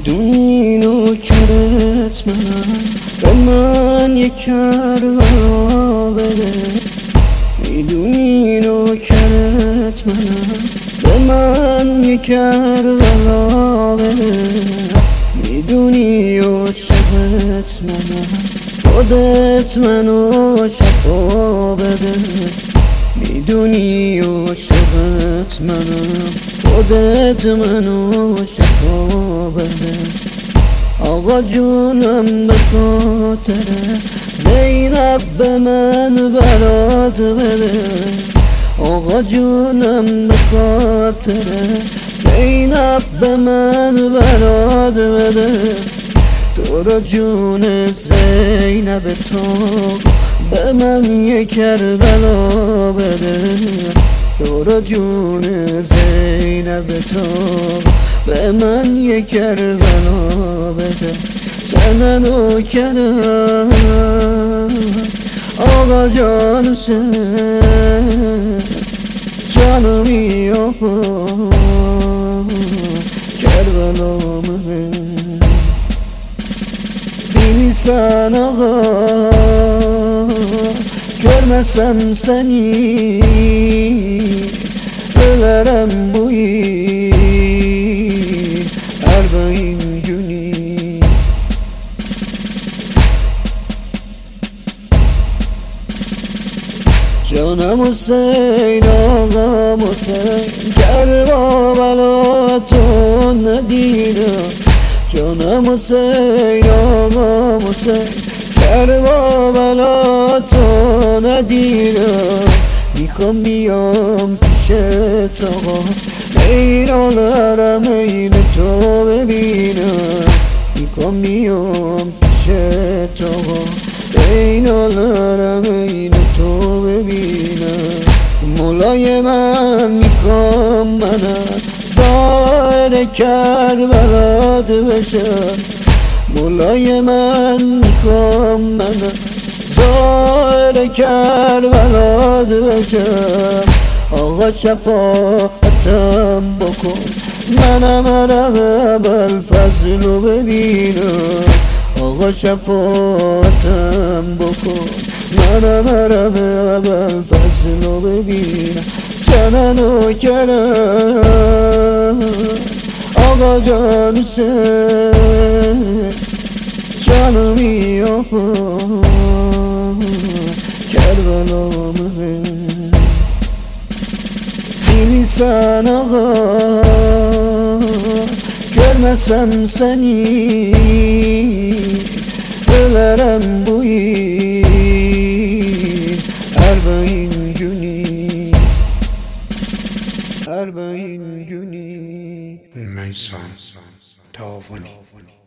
میدونی نوکرت منم، به من یک کربلا بده. میدونی نوکرت منم، به من یک کربلا بده. میدونی عاشقت منم، خودت منو شفا بده. میدونی عاشقت منم، خودت منو شفا بده. آقا جونم به خاطر زینب به من برات بده. آقا جونم به خاطر زینب به من برات بده. تو رو جون زینب تو به من یک کربلا بده. تو رو جون زینب تو به من یک کربلا بده. زننو کرم آقا جان سن جانمی آقا کربلا من bilsen ağa görmesem seni ölerem bu yıl Erbain günü. Canım Hüseyin ağam Hüseyin Kerbelaton nedine. Canım Hüseyin ağam Hüseyin Kerbelaton nedine. میخوام بیام پیشت آقا عینالرم عین تو ببینم. میخوام بیام پیشت آقا عینالرم عین تو ببینم. مولای من میخوام منم ظاهر کربلات بشم. مولای من میخوام منم ظاهر کربلات بشم. آقا شفاعتم بکن منم عرب ابوالفضل رو ببینم. آقا شفاعتم بکن منم عرب ابوالفضل رو ببینم. زننو کرم آقا جان سن جانمی آقا کربلا من bilsen ağa görmesem seni ölerem bu yıl Erbain günü. Erbain günü. Meysan Tavani